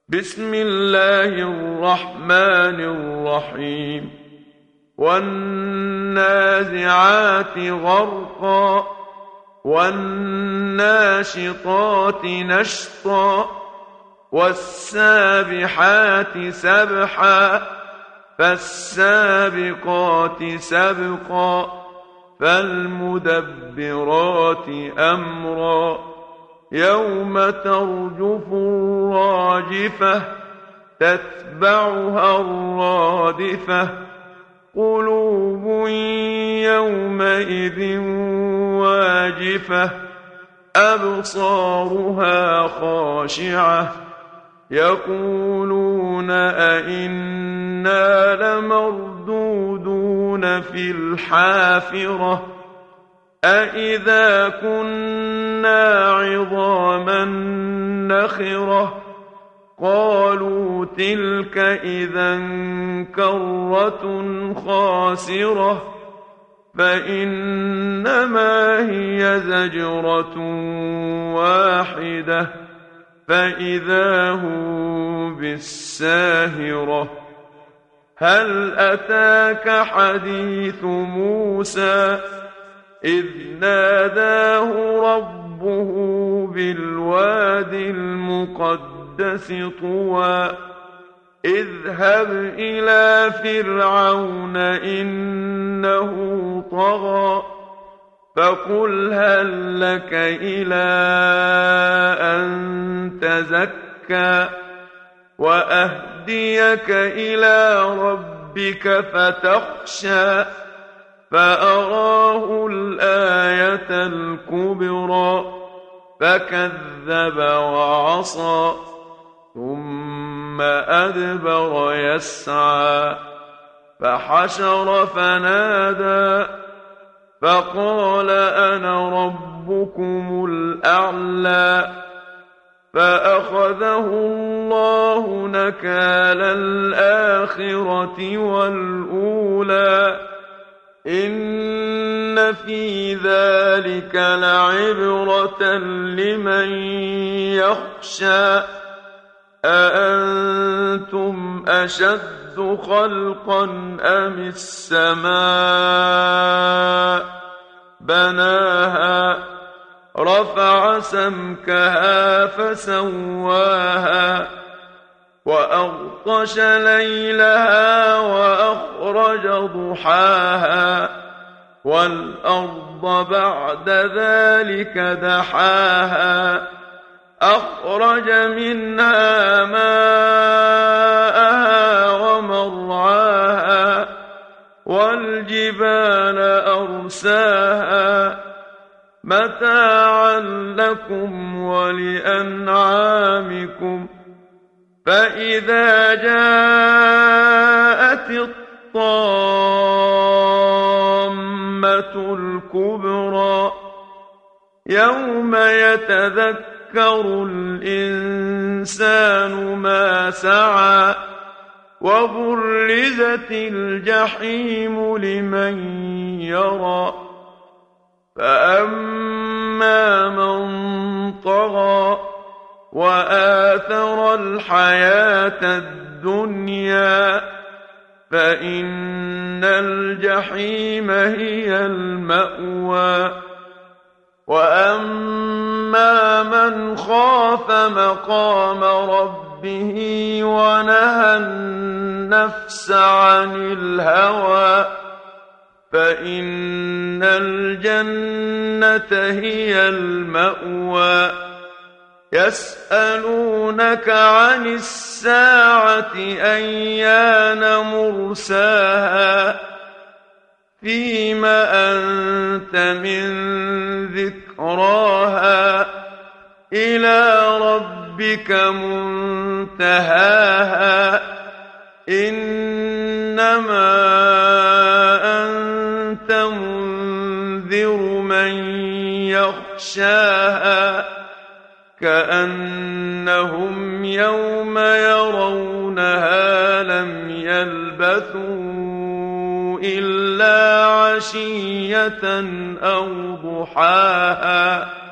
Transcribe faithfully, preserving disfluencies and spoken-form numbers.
بسم الله الرحمن الرحيم والنازعات غرقا والناشطات نشطا والسابحات سبحا فالسابقات سبقا فالمدبرات أمرا يوم ترجف الراجفة تتبعها الرادفة قلوب يومئذ واجفة أبصارها خاشعة يقولون أئنا لمردودون في الحافرة أئذا كنا عظاما نخرة قالوا تلك إذا كرة خاسرة فإنما هي زجرة واحدة فإذا هم بالساهرة هل أتاك حديث موسى إذ ناداه ربه بالواد المقدس طوى اذهب إلى فرعون إنه طغى فقل هل لك إلى أن تزكى وأهديك إلى ربك فتخشى فأراه الآية الكبرى فكذب وعصى ثم أدبر يسعى فحشر فنادى فقال أنا ربكم الأعلى فأخذه الله نكال الآخرة والأولى إن في ذلك لعبرة لمن يخشى أأنتم أشد خلقا أم السماء بناها رفع سمكها فسواها وأغطش ليلها وأخرج ضحاها والأرض بعد ذلك دحاها أخرج منها ماءها ومرعاها والجبال أرساها متاعا لكم ولأنعامكم فإذا جاءت الطامة الكبرى يوم يتذكر الإنسان ما سعى وبرزت الجحيم لمن يرى فأما من طغى وآثر الحياة الدنيا فإن الجحيم هي المأوى وأما من خاف مقام ربه ونهى النفس عن الهوى فإن الجنة هي المأوى يسألونك عن الساعة أيان مرساها فيم أنت من ذكراها إلى ربك منتهاها إنما أنت منذر من يخشاها كأنهم يوم يرونها لم يلبثوا إلا عشية أو ضحاها